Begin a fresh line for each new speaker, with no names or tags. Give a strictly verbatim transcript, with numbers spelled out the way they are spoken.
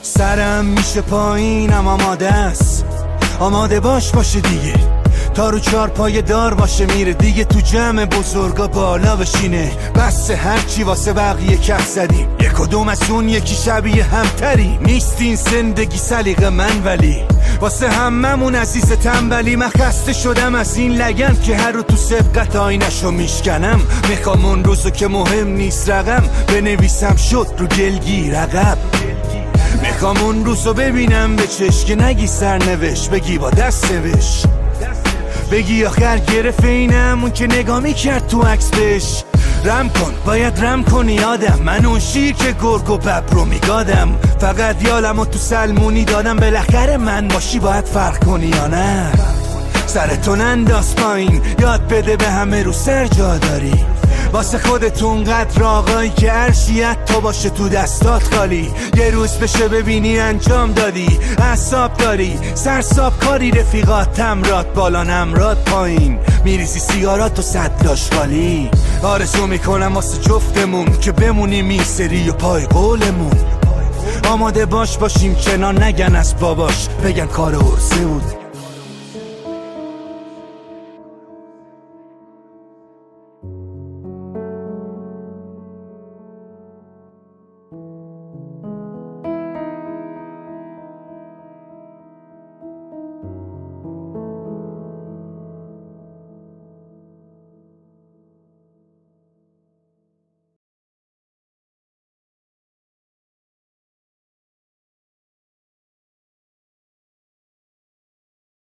سرم میشه پایینم آماده است، آماده باش باشه دیگه، تا رو چار پای دار باشه میره دیگه، تو جمع بزرگا بالا بشینه، بس هرچی واسه بقیه کف زدیم، یک کدوم از اون یکی شبیه همتری، نیستین زندگی سلیقه من ولی واسه هممون عزیز تنبلی. من خسته شدم از این لگن که هر رو تو سبقت آینشو میشکنم، میخوام اون روزو که مهم نیست رقم بنویسم شد رو گلگیر عقب، میخوام اون روزو ببینم به چشم که نگی سرنوشت بگی با دست نوشت، بگی آخر گرفت اینم اون که نگاه میکرد تو عکس بهش، رم کن باید رم کنی یادم، من اون شیر که گرگ و ببر رو میگادم، فقط یالمو تو سلمونی دادم، بالاخره من باشی باید فرق کنی یا نه، سرتون انداز پایین یاد بده به همه رو سر جا داری، واسه خودتون قدر آقایی که عرشیت تا باشه تو دستات خالی، یه روز بشه ببینی انجام دادی، اعصاب داری سرساب کاری، رفیقات تمرات بالا نمرات پایین، میریزی سیگارات و صدلاش خالی، آرزو میکنم واسه جفتمون که بمونیم این سری و پای قولمون، آماده باش باشیم کنار نگن از باباش، بگن کار عرضه بود